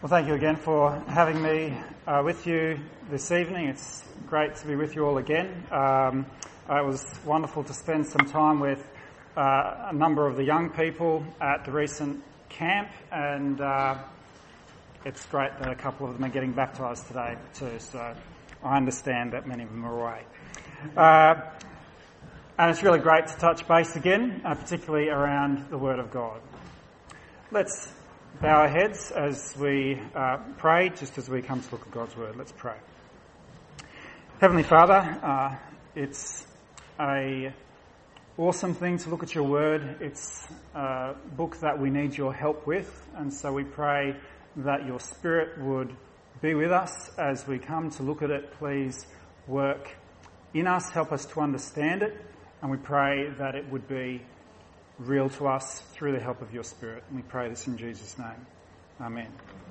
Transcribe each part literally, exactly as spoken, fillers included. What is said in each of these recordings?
Well, thank you again for having me uh, with you this evening. It's great to be with you all again. Um, it was wonderful to spend some time with uh, a number of the young people at the recent camp, and uh, it's great that a couple of them are getting baptised today too, so I understand that many of them are away. Uh, and it's really great to touch base again, uh, particularly around the Word of God. Let's bow our heads as we uh, pray, just as we come to look at God's Word. Let's pray. Heavenly Father, uh, it's a awesome thing to look at your Word. It's a book that we need your help with, and so we pray that your Spirit would be with us as we come to look at it. Please work in us, help us to understand it, and we pray that it would be real to us through the help of your Spirit. And we pray this in Jesus' name. Amen.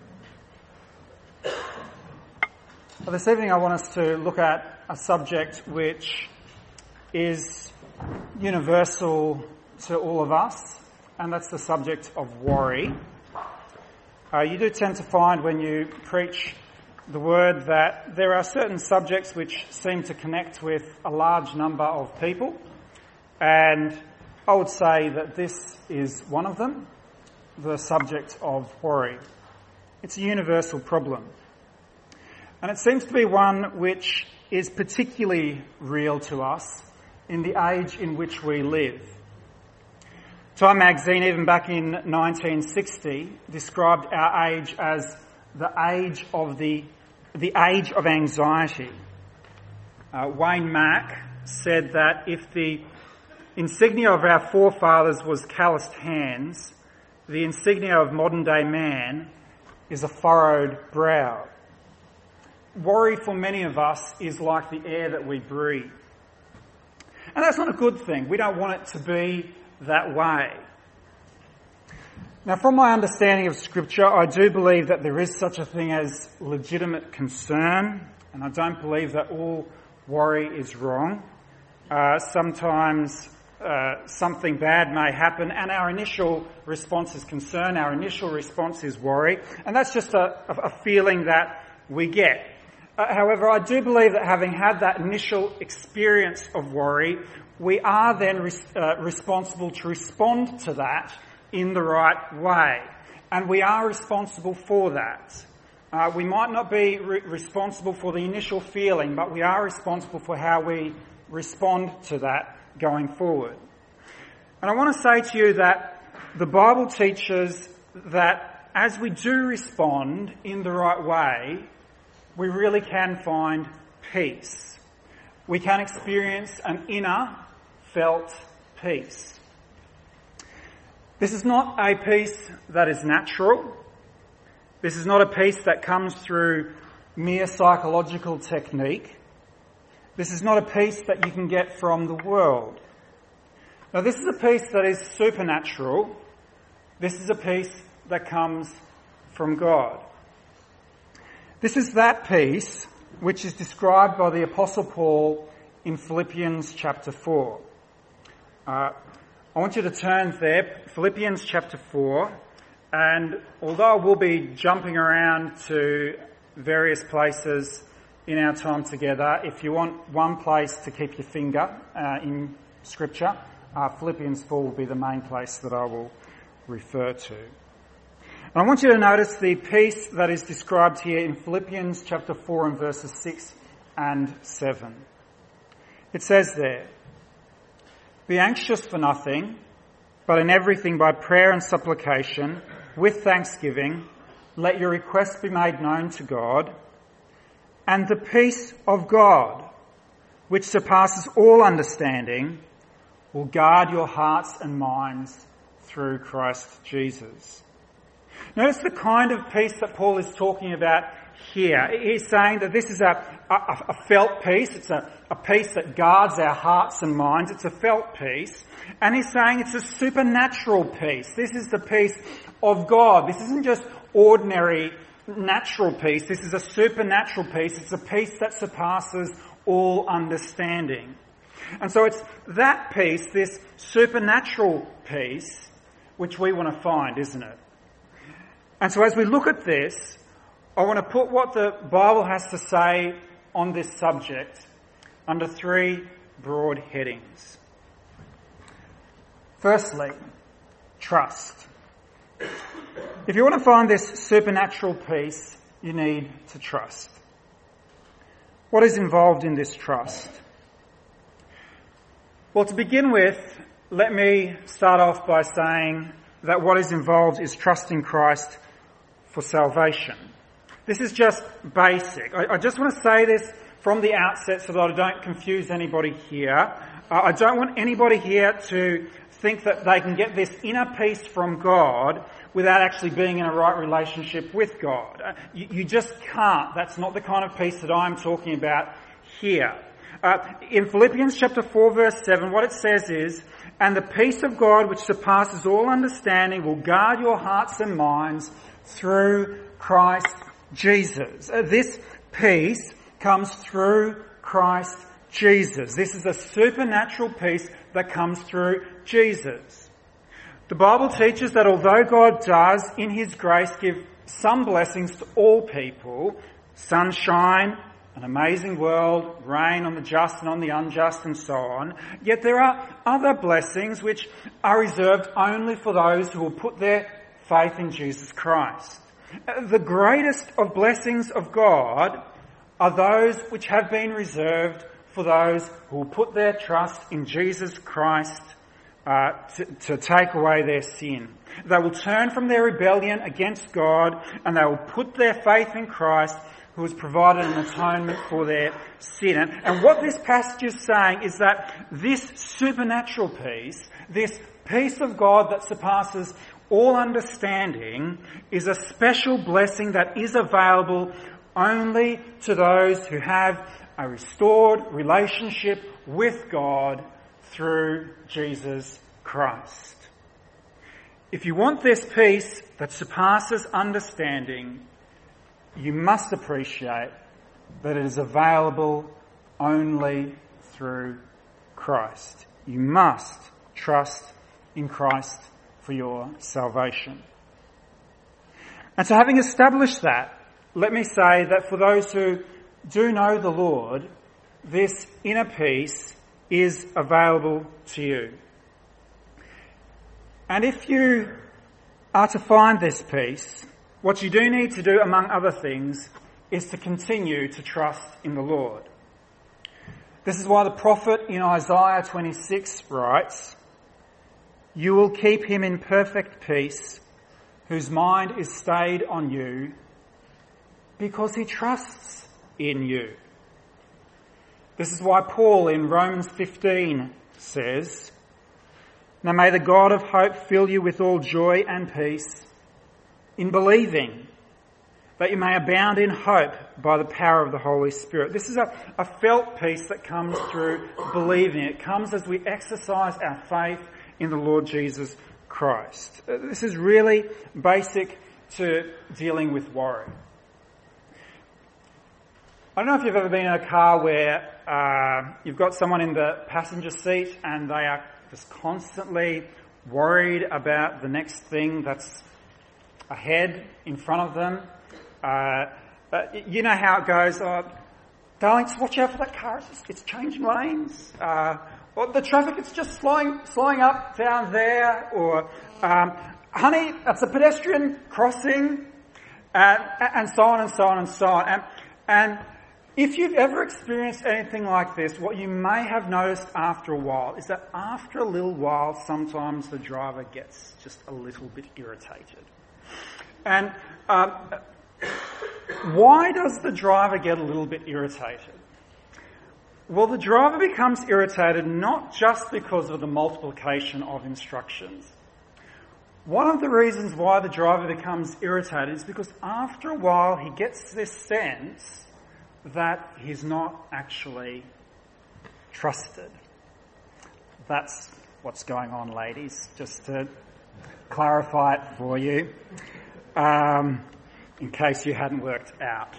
Well, this evening I want us to look at a subject which is universal to all of us, and that's the subject of worry. Uh, you do tend to find when you preach the word that there are certain subjects which seem to connect with a large number of people, and I would say that this is one of them, the subject of worry. It's a universal problem. And it seems to be one which is particularly real to us in the age in which we live. Time magazine, even back in nineteen sixty, described our age as the age of the, the age of anxiety. Uh, Wayne Mack said that if the insignia of our forefathers was calloused hands, the insignia of modern-day man is a furrowed brow. Worry for many of us is like the air that we breathe. And that's not a good thing. We don't want it to be that way. Now, from my understanding of Scripture, I do believe that there is such a thing as legitimate concern, and I don't believe that all worry is wrong. Uh, sometimes Uh, something bad may happen, and our initial response is concern, our initial response is worry, and that's just a, a feeling that we get. Uh, however, I do believe that having had that initial experience of worry, we are then res- uh, responsible to respond to that in the right way, and we are responsible for that. Uh, we might not be re- responsible for the initial feeling, but we are responsible for how we respond to that going forward. And I want to say to you that the Bible teaches that as we do respond in the right way, we really can find peace. We can experience an inner felt peace. This is not a peace that is natural. This is not a peace that comes through mere psychological technique. This is not a peace that you can get from the world. Now, this is a peace that is supernatural. This is a peace that comes from God. This is that peace which is described by the Apostle Paul in Philippians chapter four. Uh, I want you to turn there, Philippians chapter four, and although I will be jumping around to various places in our time together, if you want one place to keep your finger uh, in Scripture, uh, Philippians four will be the main place that I will refer to. And I want you to notice the peace that is described here in Philippians chapter four and verses six and seven. It says there, "Be anxious for nothing, but in everything by prayer and supplication, with thanksgiving, let your requests be made known to God, and the peace of God, which surpasses all understanding, will guard your hearts and minds through Christ Jesus." Notice the kind of peace that Paul is talking about here. He's saying that this is a, a, a felt peace. It's a, a peace that guards our hearts and minds. It's a felt peace. And he's saying it's a supernatural peace. This is the peace of God. This isn't just ordinary natural peace. This is a supernatural peace. It's a peace that surpasses all understanding. And so it's that peace, this supernatural peace, which we want to find, isn't it? And so as we look at this, I want to put what the Bible has to say on this subject under three broad headings. Firstly, trust. If you want to find this supernatural peace, you need to trust. What is involved in this trust? Well, to begin with, let me start off by saying that what is involved is trusting Christ for salvation. This is just basic. I, I just want to say this from the outset so that I don't confuse anybody here. Uh, I don't want anybody here to think that they can get this inner peace from God without actually being in a right relationship with God. Uh, you, you just can't. That's not the kind of peace that I'm talking about here. Uh, in Philippians chapter four verse seven, what it says is, "And the peace of God which surpasses all understanding will guard your hearts and minds through Christ Jesus." Uh, this peace comes through Christ Jesus. This is a supernatural peace that comes through Jesus. The Bible teaches that although God does, in His grace, give some blessings to all people, sunshine, an amazing world, rain on the just and on the unjust and so on, yet there are other blessings which are reserved only for those who will put their faith in Jesus Christ. The greatest of blessings of God are those which have been reserved for those who will put their trust in Jesus Christ uh, to, to take away their sin. They will turn from their rebellion against God and they will put their faith in Christ, who has provided an atonement for their sin. And, and what this passage is saying is that this supernatural peace, this peace of God that surpasses all understanding, is a special blessing that is available only to those who have a restored relationship with God through Jesus Christ. If you want this peace that surpasses understanding, you must appreciate that it is available only through Christ. You must trust in Christ for your salvation. And so, having established that, let me say that for those who do know the Lord, this inner peace is available to you. And if you are to find this peace, what you do need to do, among other things, is to continue to trust in the Lord. This is why the prophet in Isaiah twenty-six writes, "You will keep him in perfect peace, whose mind is stayed on you, because he trusts in you." This is why Paul in Romans fifteen says, "Now may the God of hope fill you with all joy and peace in believing, that you may abound in hope by the power of the Holy Spirit." This is a, a felt peace that comes through believing. It comes as we exercise our faith in the Lord Jesus Christ. This is really basic to dealing with worry. I don't know if you've ever been in a car where uh, you've got someone in the passenger seat and they are just constantly worried about the next thing that's ahead in front of them. Uh, you know how it goes. Oh, darling, just watch out for that car. It's, just, it's changing lanes. Uh, or the traffic, it's just slowing, slowing up down there. Or, um, honey, that's a pedestrian crossing. Uh, and so on and so on and so on. And, and if you've ever experienced anything like this, what you may have noticed after a while is that after a little while, sometimes the driver gets just a little bit irritated. And um, why does the driver get a little bit irritated? Well, the driver becomes irritated not just because of the multiplication of instructions. One of the reasons why the driver becomes irritated is because after a while he gets this sense that he's not actually trusted. That's what's going on, ladies, just to clarify it for you, um, in case you hadn't worked out.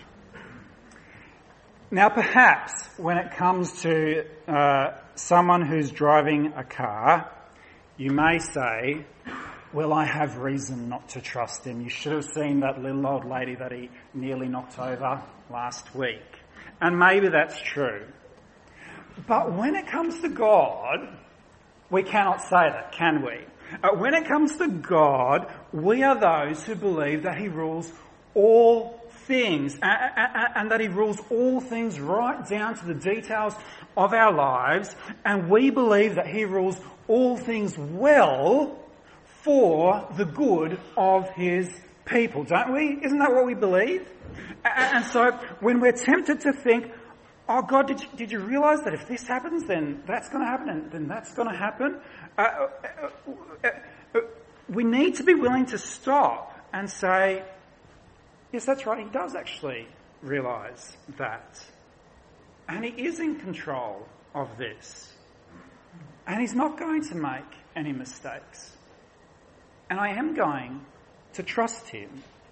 Now, perhaps when it comes to uh, someone who's driving a car, you may say, well, I have reason not to trust him. You should have seen that little old lady that he nearly knocked over last week. And maybe that's true. But when it comes to God, we cannot say that, can we? Uh, when it comes to God, we are those who believe that he rules all things and, and, and that he rules all things right down to the details of our lives, and we believe that he rules all things well for the good of his people, don't we? Isn't that what we believe? And so when we're tempted to think, oh God, did you, did you realise that if this happens, then that's going to happen, and then that's going to happen? Uh, uh, uh, uh, we need to be willing to stop and say, yes, that's right, he does actually realise that. And he is in control of this. And he's not going to make any mistakes. And I am going to trust him.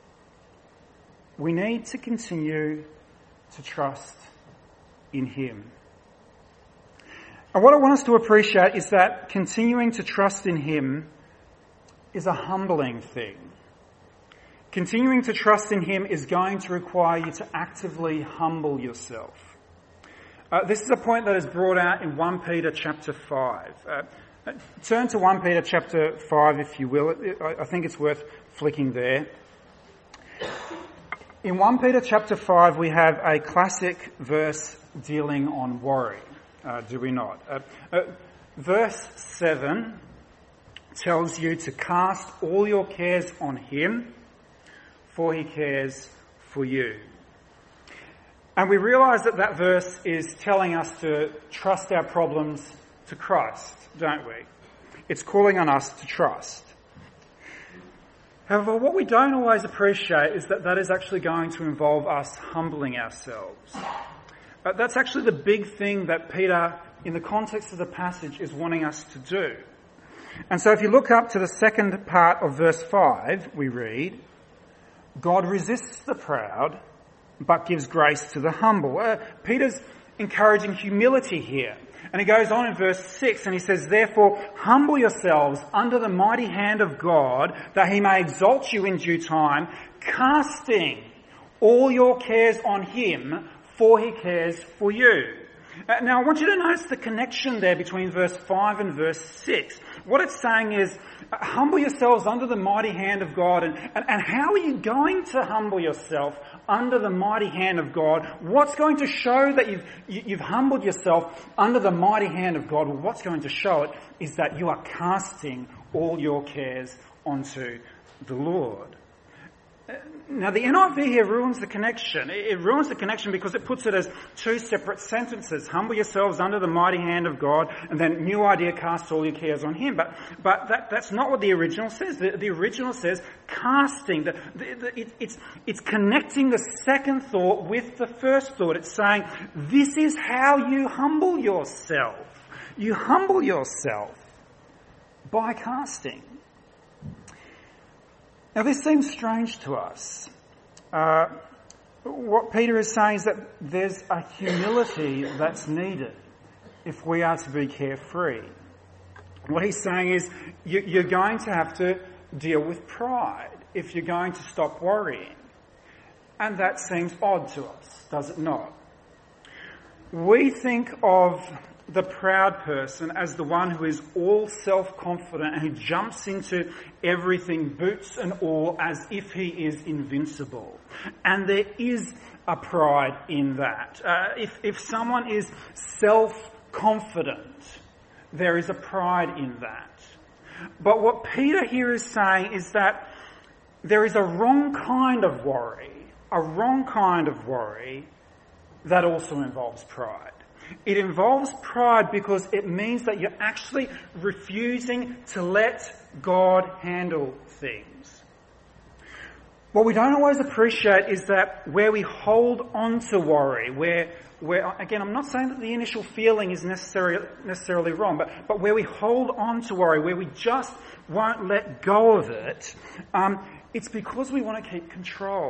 We need to continue to trust in him. And what I want us to appreciate is that continuing to trust in him is a humbling thing. Continuing to trust in him is going to require you to actively humble yourself. Uh, this is a point that is brought out in First Peter chapter five. Uh, turn to First Peter chapter five, if you will. I, I think it's worth flicking there. In First Peter chapter five, we have a classic verse dealing on worry, uh, do we not? Uh, uh, verse seven tells you to cast all your cares on him, for he cares for you. And we realise that that verse is telling us to trust our problems to Christ, don't we? It's calling on us to trust. However, what we don't always appreciate is that that is actually going to involve us humbling ourselves. But that's actually the big thing that Peter, in the context of the passage, is wanting us to do. And so if you look up to the second part of verse five, we read, God resists the proud, but gives grace to the humble. Uh, Peter's encouraging humility here. And he goes on in verse six and he says, therefore, humble yourselves under the mighty hand of God, that he may exalt you in due time, casting all your cares on him, for he cares for you. Uh, now, I want you to notice the connection there between verse five and verse six. What it's saying is, uh, humble yourselves under the mighty hand of God. And, and, and how are you going to humble yourself under the mighty hand of God? What's going to show that you've, you, you've humbled yourself under the mighty hand of God? Well, what's going to show it is that you are casting all your cares onto the Lord. Now, the N I V here ruins the connection. It ruins the connection because it puts it as two separate sentences. Humble yourselves under the mighty hand of God, and then new idea, cast all your cares on him. But but that, that's not what the original says. The, the original says casting. The, the, the, it, it's, it's connecting the second thought with the first thought. It's saying, this is how you humble yourself. You humble yourself by casting. Now, this seems strange to us. Uh, what Peter is saying is that there's a humility that's needed if we are to be carefree. What he's saying is you, you're going to have to deal with pride if you're going to stop worrying. And that seems odd to us, does it not? We think of the proud person as the one who is all self-confident and who jumps into everything, boots and all, as if he is invincible. And there is a pride in that. Uh, if, if someone is self-confident, there is a pride in that. But what Peter here is saying is that there is a wrong kind of worry, a wrong kind of worry that also involves pride. It involves pride because it means that you're actually refusing to let God handle things. What we don't always appreciate is that where we hold on to worry, where, where again, I'm not saying that the initial feeling is necessarily, necessarily wrong, but, but where we hold on to worry, where we just won't let go of it, um, it's because we want to keep control.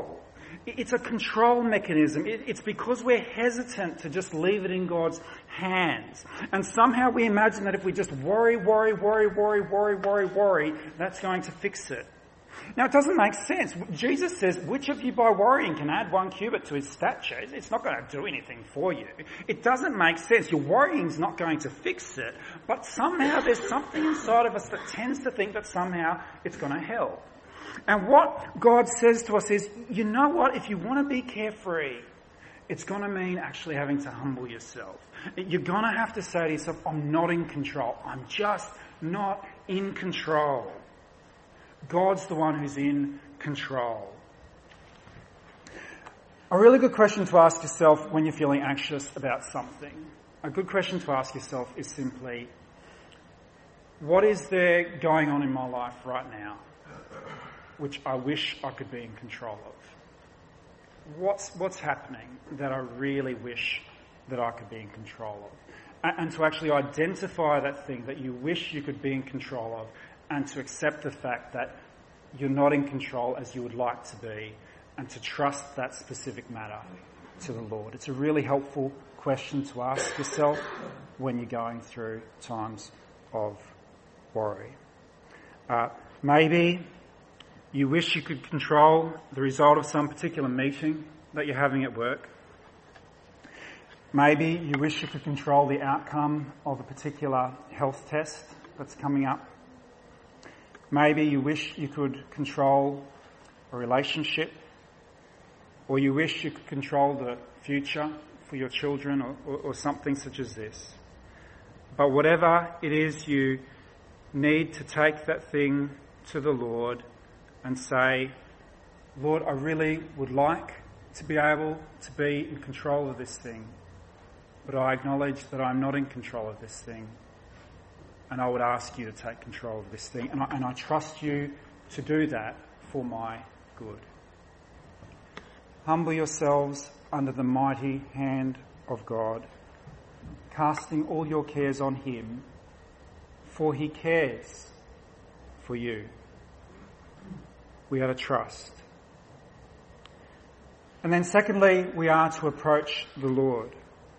It's a control mechanism. It's because we're hesitant to just leave it in God's hands. And somehow we imagine that if we just worry, worry, worry, worry, worry, worry, worry, that's going to fix it. Now, it doesn't make sense. Jesus says, which of you by worrying can add one cubit to his stature? It's not going to do anything for you. It doesn't make sense. Your worrying's not going to fix it. But somehow there's something inside of us that tends to think that somehow it's going to help. And what God says to us is, you know what? If you want to be carefree, it's going to mean actually having to humble yourself. You're going to have to say to yourself, I'm not in control. I'm just not in control. God's the one who's in control. A really good question to ask yourself when you're feeling anxious about something, a good question to ask yourself is simply, what is there going on in my life right now which I wish I could be in control of? What's, what's happening that I really wish that I could be in control of? And, and to actually identify that thing that you wish you could be in control of, and to accept the fact that you're not in control as you would like to be, and to trust that specific matter to the Lord. It's a really helpful question to ask yourself when you're going through times of worry. Uh, maybe you wish you could control the result of some particular meeting that you're having at work. Maybe you wish you could control the outcome of a particular health test that's coming up. Maybe you wish you could control a relationship, or you wish you could control the future for your children, or, or, or something such as this. But whatever it is, you need to take that thing to the Lord and say, Lord, I really would like to be able to be in control of this thing, but I acknowledge that I'm not in control of this thing. And I would ask you to take control of this thing. And I, and I trust you to do that for my good. Humble yourselves under the mighty hand of God, casting all your cares on him, for he cares for you. We are to trust. And then secondly, we are to approach the Lord.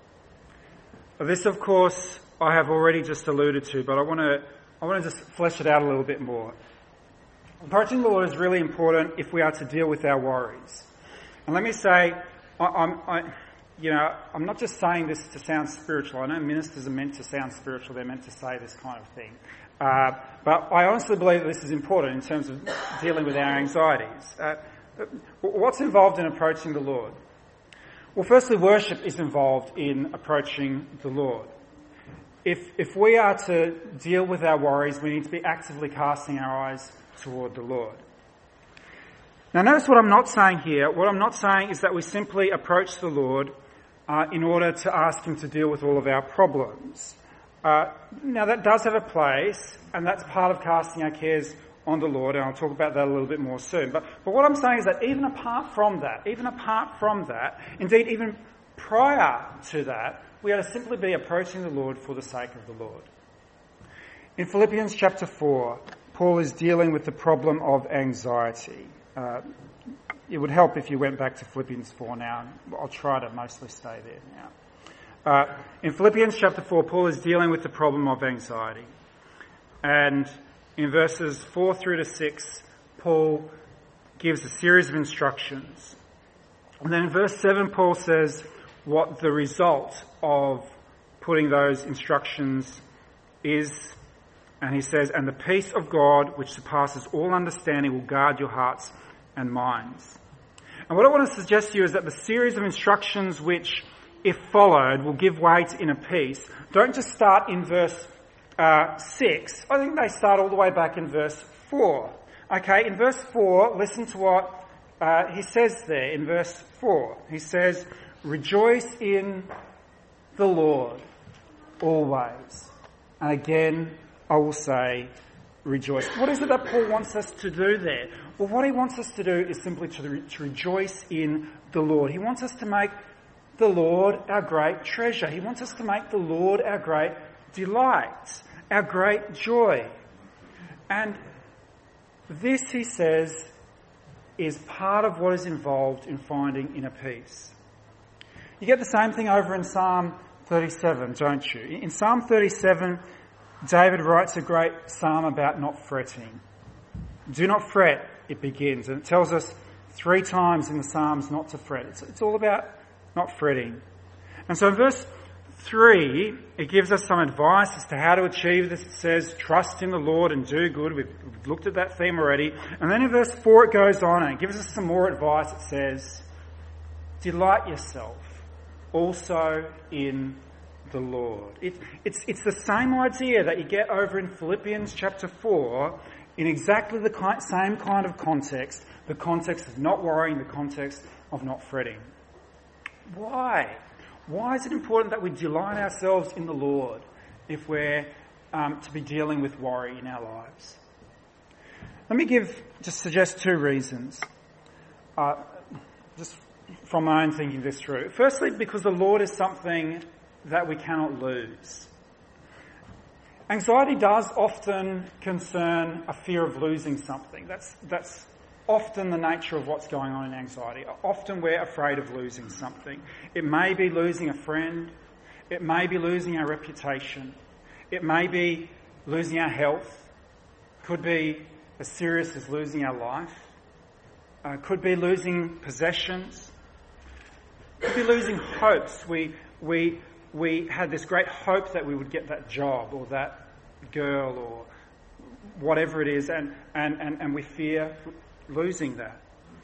This, of course, I have already just alluded to, but I want to I want to just flesh it out a little bit more. Approaching the Lord is really important if we are to deal with our worries. And let me say, I, I'm, I, you know, I'm not just saying this to sound spiritual. I know ministers are meant to sound spiritual; they're meant to say this kind of thing. Uh, but I honestly believe that this is important in terms of dealing with our anxieties. Uh, what's involved in approaching the Lord? Well, firstly, worship is involved in approaching the Lord. If if we are to deal with our worries, we need to be actively casting our eyes toward the Lord. Now, notice what I'm not saying here. What I'm not saying is that we simply approach the Lord uh, in order to ask him to deal with all of our problems. Uh, now, that does have a place, and that's part of casting our cares on the Lord, and I'll talk about that a little bit more soon. But, but what I'm saying is that even apart from that, even apart from that, indeed even prior to that, we are to simply be approaching the Lord for the sake of the Lord. In Philippians chapter four, Paul is dealing with the problem of anxiety. Uh, it would help if you went back to Philippians four now. I'll try to mostly stay there now. Uh, in Philippians chapter four, Paul is dealing with the problem of anxiety. And in verses four through to six, Paul gives a series of instructions. And then in verse seven, Paul says what the result of putting those instructions is. And he says, and the peace of God, which surpasses all understanding, will guard your hearts and minds. And what I want to suggest to you is that the series of instructions which, if followed, will give way to inner peace, don't just start in verse uh, six. I think they start all the way back in verse four. Okay, in verse four, listen to what uh, he says there in verse four. He says, rejoice in the Lord always. And again, I will say, rejoice. What is it that Paul wants us to do there? Well, what he wants us to do is simply to, re- to rejoice in the Lord. He wants us to make the Lord our great treasure. He wants us to make the Lord our great delight, our great joy. And this, he says, is part of what is involved in finding inner peace. You get the same thing over in Psalm thirty-seven, don't you? In Psalm thirty-seven, David writes a great psalm about not fretting. Do not fret, it begins, and it tells us three times in the Psalms not to fret. It's, it's all about not fretting. And so in verse three, it gives us some advice as to how to achieve this. It says, trust in the Lord and do good. We've, we've looked at that theme already. And then in verse four it goes on and it gives us some more advice. It says, delight yourself also in the Lord. It, it's, it's the same idea that you get over in Philippians chapter four in exactly the kind, same kind of context, the context of not worrying, the context of not fretting. Why? Why is it important that we delight ourselves in the Lord if we're um, to be dealing with worry in our lives? Let me give, just suggest two reasons, uh, just from my own thinking this through. Firstly, because the Lord is something that we cannot lose. Anxiety does often concern a fear of losing something. That's, that's often the nature of what's going on in anxiety. Often we're afraid of losing something. It may be losing a friend. It may be losing our reputation. It may be losing our health. Could be as serious as losing our life. Uh, could be losing possessions. Could be losing hopes. We, we, we had this great hope that we would get that job or that girl or whatever it is, and, and, and, and we fear losing that.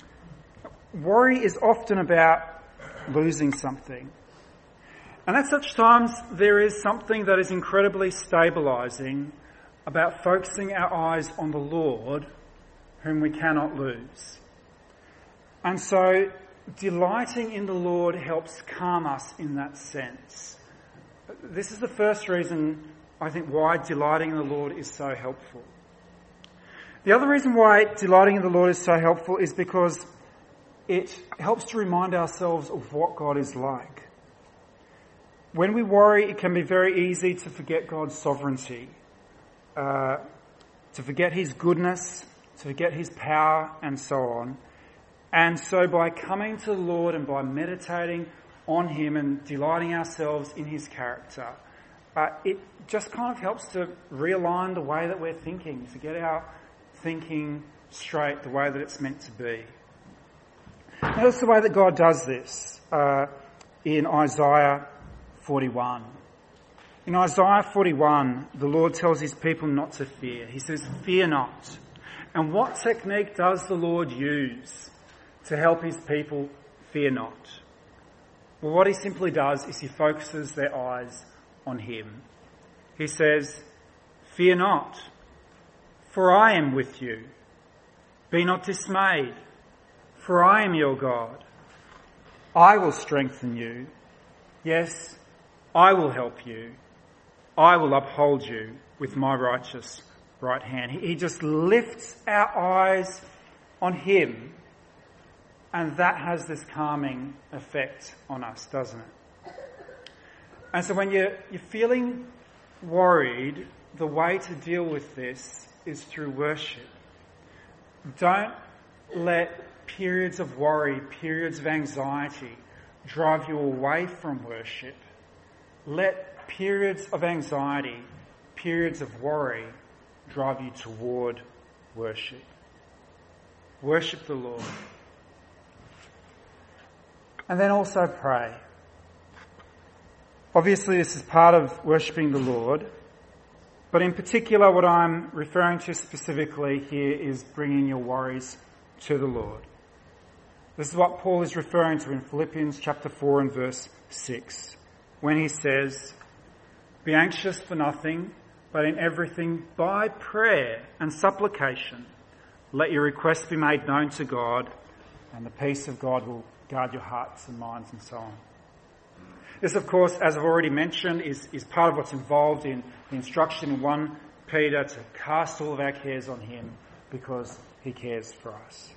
Worry is often about losing something. And at such times, there is something that is incredibly stabilising about focusing our eyes on the Lord, whom we cannot lose. And so, delighting in the Lord helps calm us in that sense. This is the first reason, I think, why delighting in the Lord is so helpful. The other reason why delighting in the Lord is so helpful is because it helps to remind ourselves of what God is like. When we worry, it can be very easy to forget God's sovereignty, uh, to forget his goodness, to forget his power, and so on. And so by coming to the Lord and by meditating on him and delighting ourselves in his character, uh, it just kind of helps to realign the way that we're thinking, to get our thinking straight the way that it's meant to be. Now, that's the way that God does this uh, in Isaiah forty-one. In Isaiah forty-one, the Lord tells his people not to fear. He says, fear not. And what technique does the Lord use to help his people fear not? Well, what he simply does is he focuses their eyes on him. He says, fear not, for I am with you. Be not dismayed, for I am your God. I will strengthen you. Yes, I will help you. I will uphold you with my righteous right hand. He just lifts our eyes on him, and that has this calming effect on us, doesn't it? And so when you're, you're feeling worried, the way to deal with this is through worship. Don't let periods of worry, periods of anxiety drive you away from worship. Let periods of anxiety, periods of worry drive you toward worship. Worship the Lord. And then also pray. Obviously, this is part of worshipping the Lord, but in particular, what I'm referring to specifically here is bringing your worries to the Lord. This is what Paul is referring to in Philippians chapter four and verse six, when he says, be anxious for nothing, but in everything by prayer and supplication, let your requests be made known to God, and the peace of God will guard your hearts and minds and so on. This, of course, as I've already mentioned, is, is part of what's involved in the instruction in First Peter to cast all of our cares on him because he cares for us.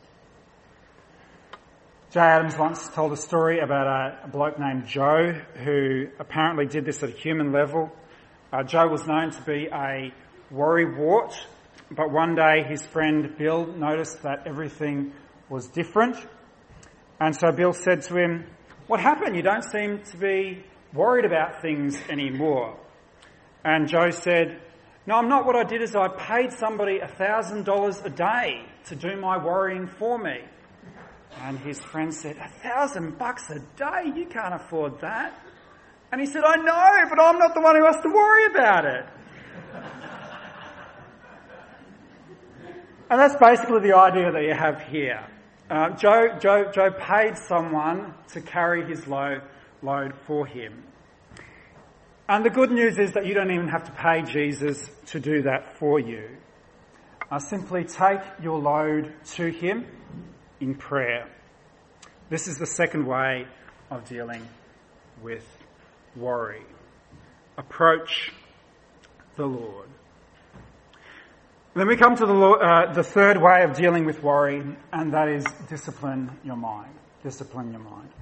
Jay Adams once told a story about a, a bloke named Joe who apparently did this at a human level. Uh, Joe was known to be a worrywart, but one day his friend Bill noticed that everything was different. And so Bill said to him, "What happened? You don't seem to be worried about things anymore." And Joe said, "No, I'm not. What I did is I paid somebody a thousand dollars a day to do my worrying for me." And his friend said, "A thousand bucks a day? You can't afford that." And he said, "I know, but I'm not the one who has to worry about it." And that's basically the idea that you have here. Uh, Joe, Joe, Joe paid someone to carry his load, load for him. And the good news is that you don't even have to pay Jesus to do that for you. Uh, simply take your load to him in prayer. This is the second way of dealing with worry. Approach the Lord. Then we come to the, uh, the third way of dealing with worry, and that is discipline your mind. Discipline your mind.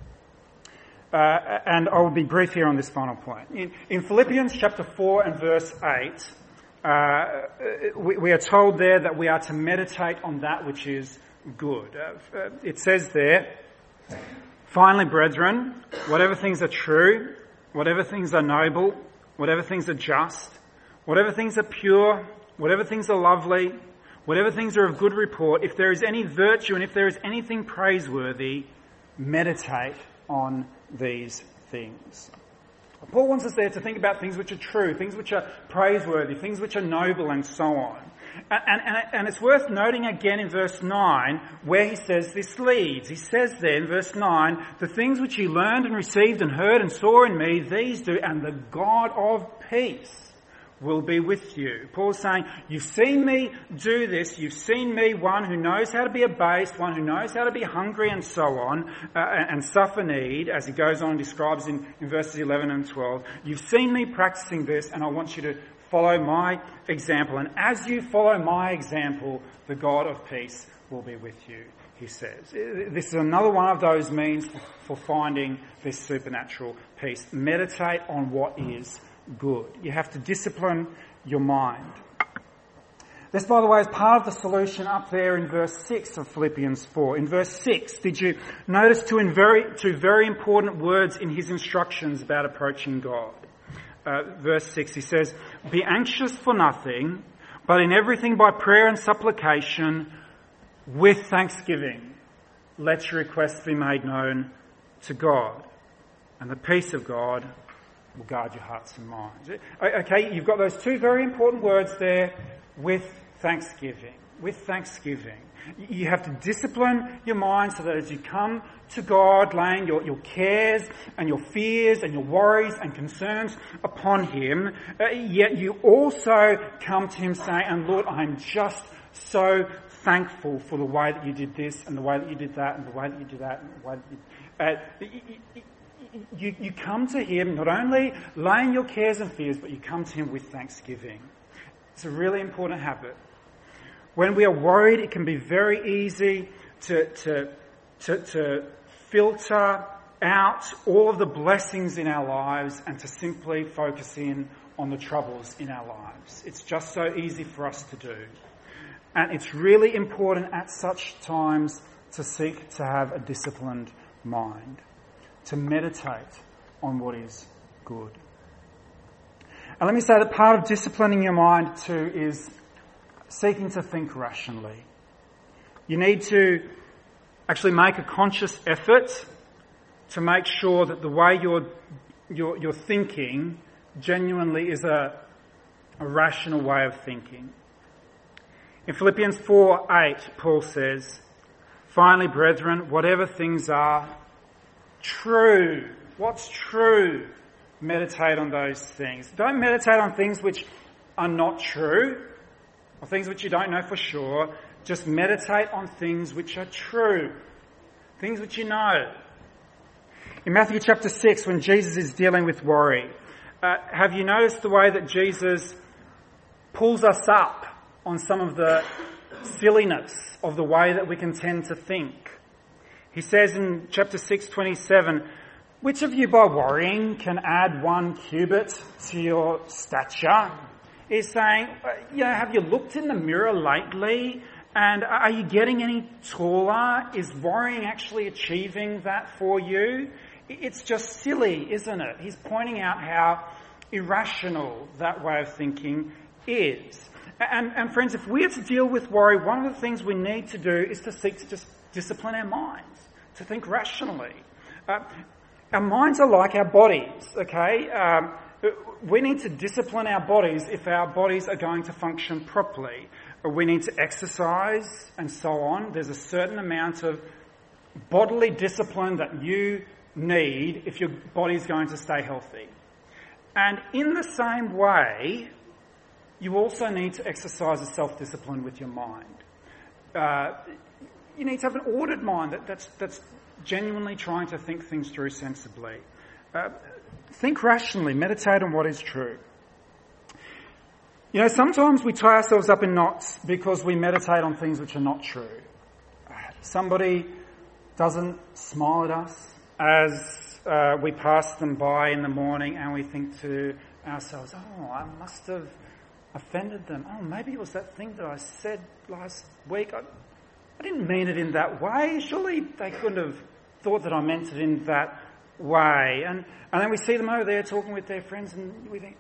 Uh, and I will be brief here on this final point. In, in Philippians chapter four and verse eight, uh, we, we are told there that we are to meditate on that which is good. Uh, it says there, "Finally, brethren, whatever things are true, whatever things are noble, whatever things are just, whatever things are pure, whatever things are lovely, whatever things are of good report, if there is any virtue and if there is anything praiseworthy, meditate on these things." Paul wants us there to think about things which are true, things which are praiseworthy, things which are noble, and so on. And, and, and it's worth noting again in verse nine where he says this leads. He says there in verse nine, "The things which you learned and received and heard and saw in me, these do, and the God of peace will be with you." Paul's saying, you've seen me do this, you've seen me, one who knows how to be abased, one who knows how to be hungry and so on, uh, and suffer need, as he goes on and describes in, in verses eleven and twelve. You've seen me practicing this, and I want you to follow my example. And as you follow my example, the God of peace will be with you, he says. This is another one of those means for finding this supernatural peace. Meditate on what is good. You have to discipline your mind. This, by the way, is part of the solution up there in verse six of Philippians four. In verse six, did you notice two, in very, two very important words in his instructions about approaching God? Uh, verse six, he says, "Be anxious for nothing, but in everything by prayer and supplication, with thanksgiving, let your requests be made known to God. And the peace of God will guard your hearts and minds." Okay, you've got those two very important words there, with thanksgiving. With thanksgiving. You have to discipline your mind so that as you come to God, laying your, your cares and your fears and your worries and concerns upon him, uh, yet you also come to him saying, "And Lord, I'm just so thankful for the way that you did this and the way that you did that and the way that you did that and the way that you..." Uh, You, you come to him not only laying your cares and fears, but you come to him with thanksgiving. It's a really important habit. When we are worried, it can be very easy to, to, to, to filter out all of the blessings in our lives and to simply focus in on the troubles in our lives. It's just so easy for us to do. And it's really important at such times to seek to have a disciplined mind, to meditate on what is good. And let me say that part of disciplining your mind too is seeking to think rationally. You need to actually make a conscious effort to make sure that the way you're, you're, you're thinking genuinely is a, a rational way of thinking. In Philippians four eight, Paul says, "Finally, brethren, whatever things are true." What's true? Meditate on those things. Don't meditate on things which are not true or things which you don't know for sure. Just meditate on things which are true, things which you know. In Matthew chapter six, when Jesus is dealing with worry, uh, have you noticed the way that Jesus pulls us up on some of the silliness of the way that we can tend to think? He says in chapter six twenty-seven, "Which of you by worrying can add one cubit to your stature?" He's saying, you know, have you looked in the mirror lately And are you getting any taller? Is worrying actually achieving that for you? It's just silly, isn't it? He's pointing out how irrational that way of thinking is. And, and friends, if we are to deal with worry, one of the things we need to do is to seek to just discipline our minds, to think rationally. Uh, our minds are like our bodies, okay? Um, we need to discipline our bodies if our bodies are going to function properly. We need to exercise and so on. There's a certain amount of bodily discipline that you need if your body's going to stay healthy. And in the same way, you also need to exercise a self-discipline with your mind. Uh, you need to have an ordered mind that, that's, that's genuinely trying to think things through sensibly. Uh, think rationally, meditate on what is true. You know, sometimes we tie ourselves up in knots because we meditate on things which are not true. Somebody doesn't smile at us as uh, we pass them by in the morning, and we think to ourselves, oh, I must have offended them. Oh, maybe it was that thing that I said last week. I, I didn't mean it in that way. Surely they couldn't have thought that I meant it in that way. And, and then we see them over there talking with their friends, and we think,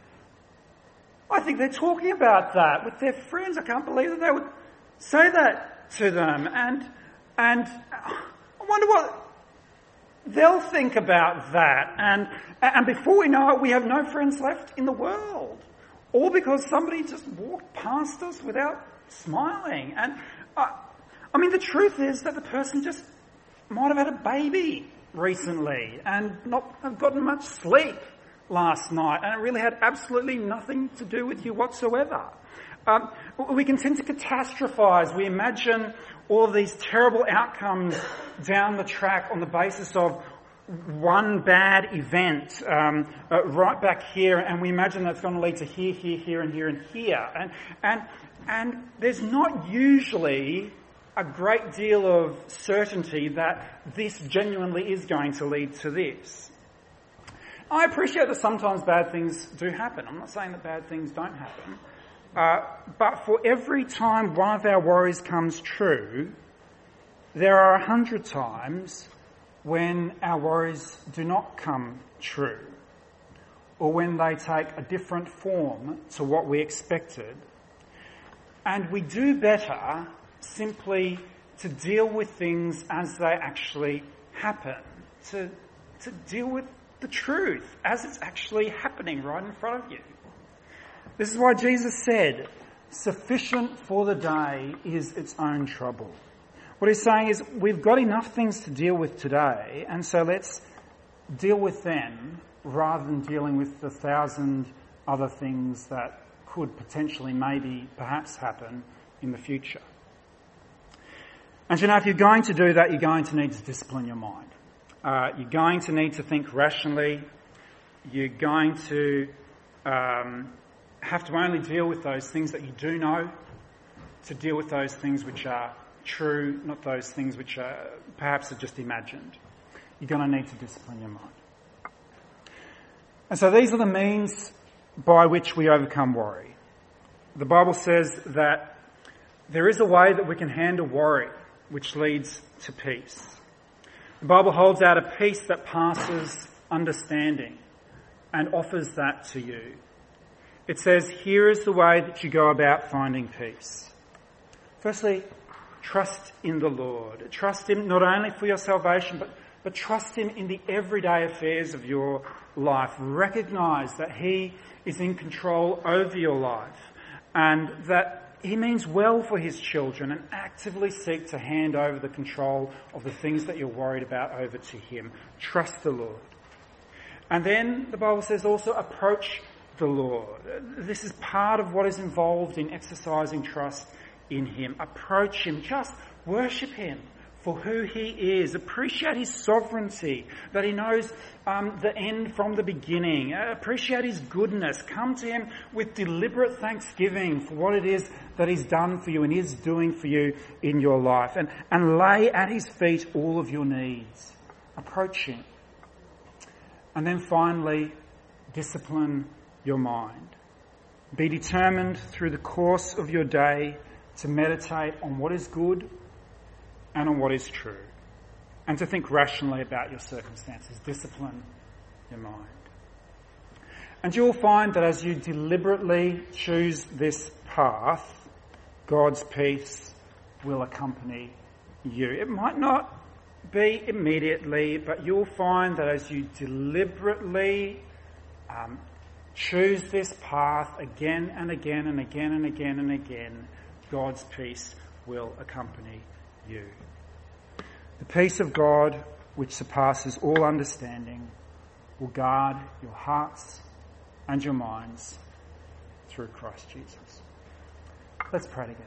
I think they're talking about that with their friends. I can't believe that they would say that to them. And and I wonder what they'll think about that. And and before we know it, we have no friends left in the world. All because somebody just walked past us without smiling. And uh, I mean, the truth is that the person just might have had a baby recently and not have gotten much sleep last night, and it really had absolutely nothing to do with you whatsoever. Um, we can tend to catastrophise. We imagine all of these terrible outcomes down the track on the basis of one bad event um, uh, right back here, and we imagine that's going to lead to here, here, here, and here, and here. And and and there's not usually a great deal of certainty that this genuinely is going to lead to this. I appreciate that sometimes bad things do happen. I'm not saying that bad things don't happen. Uh, but for every time one of our worries comes true, there are a hundred times when our worries do not come true, or when they take a different form to what we expected. And we do better simply to deal with things as they actually happen, to, to deal with the truth as it's actually happening right in front of you. This is why Jesus said, sufficient for the day is its own trouble. What he's saying is, we've got enough things to deal with today, and so let's deal with them rather than dealing with the thousand other things that could potentially, maybe, perhaps happen in the future. And you know, if you're going to do that, you're going to need to discipline your mind. Uh, you're going to need to think rationally. You're going to um, have to only deal with those things that you do know, to deal with those things which are true, not those things which are perhaps are just imagined. You're going to need to discipline your mind. And so these are the means by which we overcome worry. The Bible says that there is a way that we can handle worry which leads to peace. The Bible holds out a peace that passes understanding and offers that to you. It says, here is the way that you go about finding peace. Firstly, trust in the Lord. Trust Him not only for your salvation, but, but trust Him in the everyday affairs of your life. Recognise that He is in control over your life, and that He means well for His children, and actively seek to hand over the control of the things that you're worried about over to Him. Trust the Lord. And then the Bible says also approach the Lord. This is part of what is involved in exercising trust in Him. Approach Him. Just worship Him for who He is. Appreciate His sovereignty, that He knows um, the end from the beginning. Uh, appreciate His goodness. Come to Him with deliberate thanksgiving for what it is that He's done for you and is doing for you in your life. And, and lay at His feet all of your needs. Approach Him. And then finally, discipline your mind. Be determined through the course of your day to meditate on what is good and on what is true, and to think rationally about your circumstances. Discipline your mind. And you'll find that as you deliberately choose this path, God's peace will accompany you. It might not be immediately, but you'll find that as you deliberately um, choose this path again and again and again and again and again, God's peace will accompany you. The peace of God, which surpasses all understanding, will guard your hearts and your minds through Christ Jesus. Let's pray together.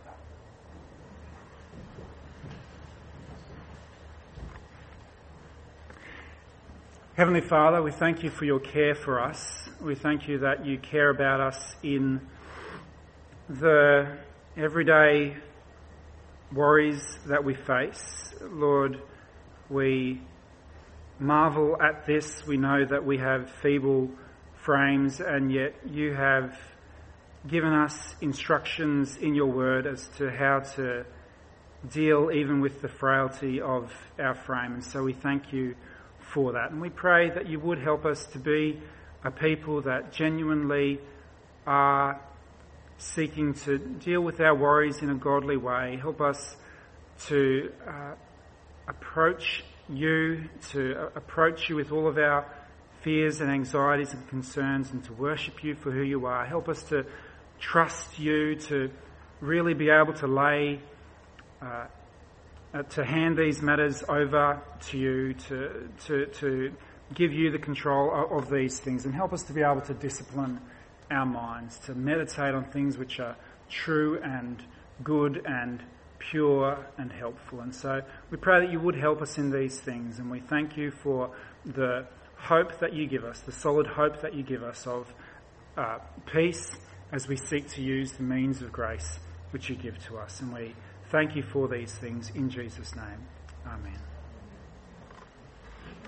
Heavenly Father, we thank you for your care for us. We thank you that you care about us in the everyday worries that we face. Lord, we marvel at this. We know that we have feeble frames, and yet you have given us instructions in your word as to how to deal even with the frailty of our frame. And so we thank you for that. And we pray that you would help us to be a people that genuinely are seeking to deal with our worries in a godly way. Help us to uh, approach you, to uh, approach you with all of our fears and anxieties and concerns, and to worship you for who you are. Help us to trust you, to really be able to lay uh, Uh, to hand these matters over to you, to to to give you the control of, of these things, and help us to be able to discipline our minds, to meditate on things which are true and good and pure and helpful. And so we pray that you would help us in these things, and we thank you for the hope that you give us, the solid hope that you give us of uh, peace as we seek to use the means of grace which you give to us. And we thank you for these things in Jesus' name. Amen.